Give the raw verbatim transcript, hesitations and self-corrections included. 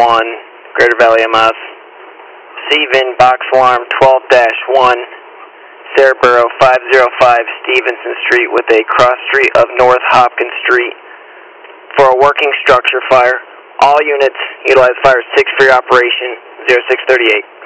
one, Greater Valley M F. C V I N box alarm twelve dash one, Cerebro five oh five Stevenson Street with a cross street of North Hopkins Street for a working structure fire. All units utilize fire six for your operation, zero six thirty-eight.